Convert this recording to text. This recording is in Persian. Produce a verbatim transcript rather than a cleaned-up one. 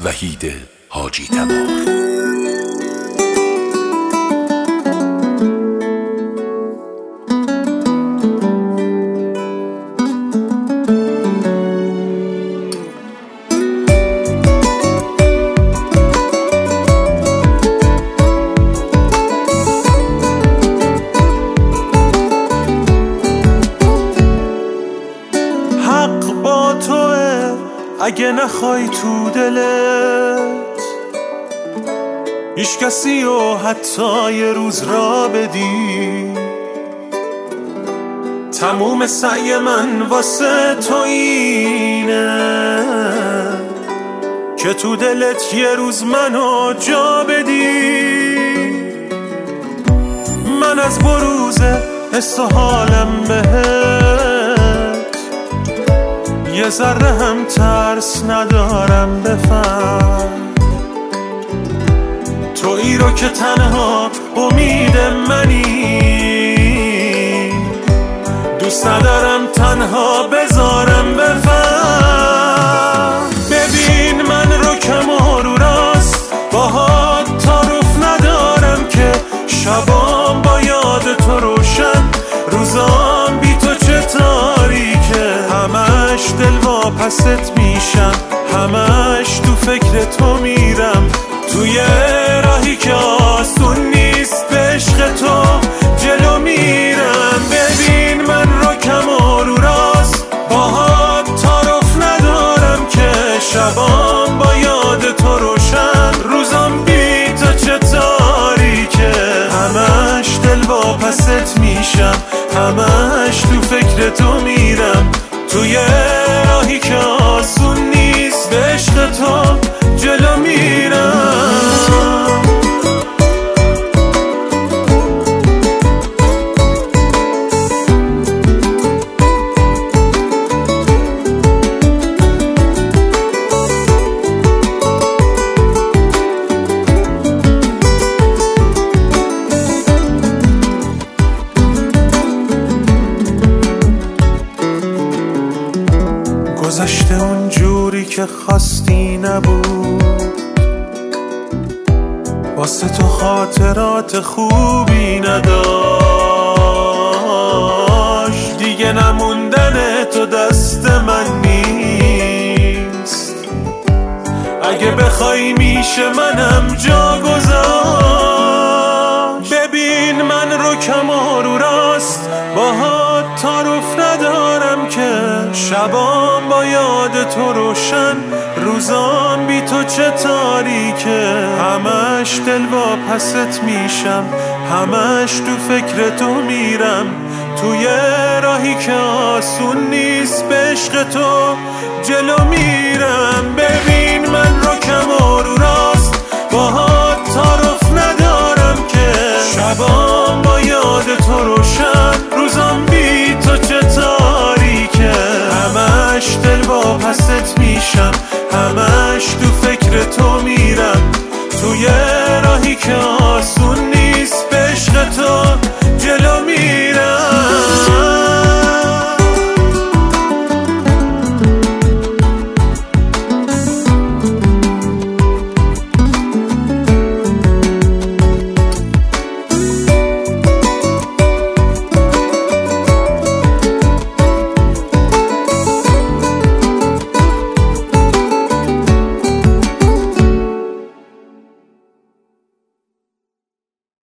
وحید حاجی تبار. اگه نخوای تو دلت هیچ کسی و حتی یه روز را بدی، تموم سعی من واسه تو اینه که تو دلت یه روز منو جا بدی. من از بروز حس و حالم بهت یه ذره هم ترس ندارم، بفهم تویی رو که تنها امید منی، دوست ندارم تنها بذارم، بفهم. ببین من رو کم و رو راست باهات تعارف ندارم که شبام با یاد تو روشن، روزام بی تو چه تاریکه، همش دل واپست میشم، همش تو فکر تو میرم، توی راهی که آسون نیست به عشق تو جلو میرم. ببین من رو کم و رو راست باهات تعارف ندارم که شبام با یاد تو روشن، روزام بی تو چه تاریکه، همش دل واپست میشم، همش تو فکر تو میرم، توی راهی که آسون نیست به عشق تو جلو میرم. گذشته اون جوری که خواستی نبود، واسه تو خاطرات خوبی نداشت، دیگه نموندن تو دست من نیست، اگه بخوای میشه منم جا گذاشت. ببین من رو کم و رو راست باهات تعارف ندارم که شبام با یاد تو روشن، روزام بی تو چه تاریکه، همش دل واپست میشم، همش تو فکر تو میرم، توی راهی که آسون نیست به عشق تو جلو میرم. ببین من رو کم و رو راست باهات تعارف ندارم که شبام با یاد تو روشن، روزام بی تو چه تاریکه، همش دل واپست میشم، همش تو فکر تو میرم، توی راهی که آسون